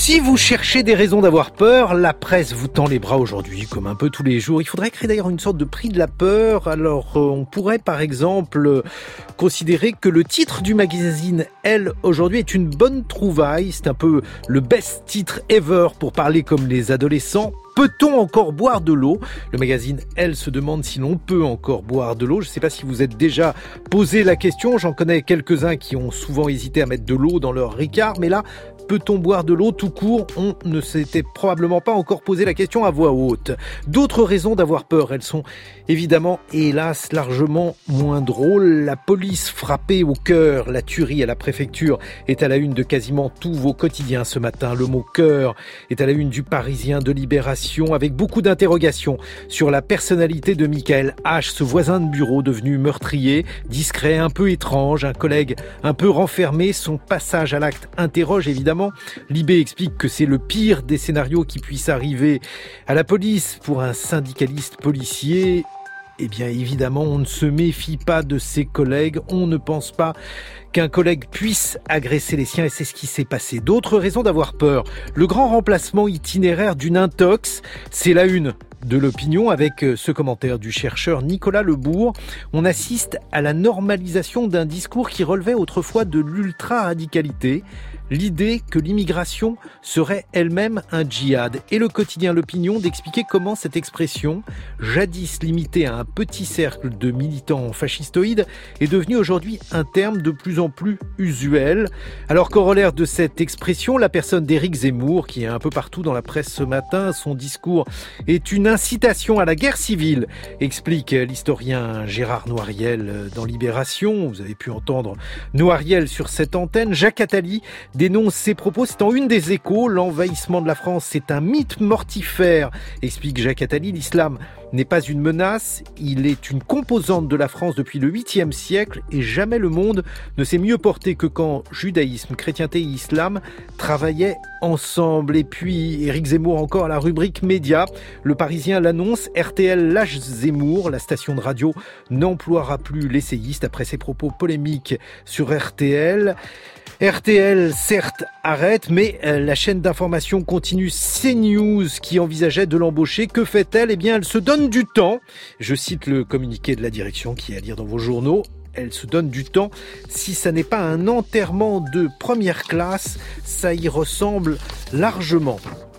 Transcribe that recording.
Si vous cherchez des raisons d'avoir peur, la presse vous tend les bras aujourd'hui, comme un peu tous les jours. Il faudrait créer d'ailleurs une sorte de prix de la peur. Alors, on pourrait par exemple considérer que le titre du magazine Elle aujourd'hui est une bonne trouvaille. C'est un peu le best titre ever pour parler comme les adolescents. Peut-on encore boire de l'eau ? Le magazine Elle se demande si l'on peut encore boire de l'eau. Je ne sais pas si vous êtes déjà posé la question. J'en connais quelques-uns qui ont souvent hésité à mettre de l'eau dans leur Ricard. Mais là, peut-on boire de l'eau tout court ? On ne s'était probablement pas encore posé la question à voix haute. D'autres raisons d'avoir peur, elles sont évidemment, hélas, largement moins drôles. La police frappée au cœur, la tuerie à la préfecture est à la une de quasiment tous vos quotidiens ce matin. Le mot cœur est à la une du Parisien, de Libération, avec beaucoup d'interrogations sur la personnalité de Michael H., ce voisin de bureau devenu meurtrier, discret, un peu étrange, un collègue un peu renfermé. Son passage à l'acte interroge évidemment. Libé explique que c'est le pire des scénarios qui puisse arriver à la police pour un syndicaliste policier. Eh bien, évidemment, on ne se méfie pas de ses collègues. On ne pense pas qu'un collègue puisse agresser les siens et c'est ce qui s'est passé. D'autres raisons d'avoir peur. Le grand remplacement itinéraire d'une intox, c'est la une de l'opinion avec ce commentaire du chercheur Nicolas Lebourg. On assiste à la normalisation d'un discours qui relevait autrefois de l'ultra-radicalité. L'idée que l'immigration serait elle-même un djihad. Et le quotidien L'Opinion d'expliquer comment cette expression, jadis limitée à un petit cercle de militants fascistoïdes, est devenue aujourd'hui un terme de plus en plus usuel. Alors, corollaire de cette expression, la personne d'Éric Zemmour, qui est un peu partout dans la presse ce matin, son discours est une incitation à la guerre civile, explique l'historien Gérard Noiriel dans Libération. Vous avez pu entendre Noiriel sur cette antenne. Jacques Attali dénonce ses propos. C'est en une des Échos. L'envahissement de la France, c'est un mythe mortifère, explique Jacques Attali. L'islam n'est pas une menace, il est une composante de la France depuis le 8e siècle et jamais le monde ne s'est mieux porté que quand judaïsme, chrétienté et islam travaillaient ensemble. Et puis Éric Zemmour encore à la rubrique médias. Le Parisien l'annonce, RTL lâche Zemmour, la station de radio n'emploiera plus l'essayiste après ses propos polémiques sur RTL. RTL, certes, arrête, mais la chaîne d'information continue. CNews, qui envisageait de l'embaucher, que fait-elle ? Eh bien, elle se donne du temps. Je cite le communiqué de la direction qui est à lire dans vos journaux. Elle se donne du temps. Si ça n'est pas un enterrement de première classe, ça y ressemble largement.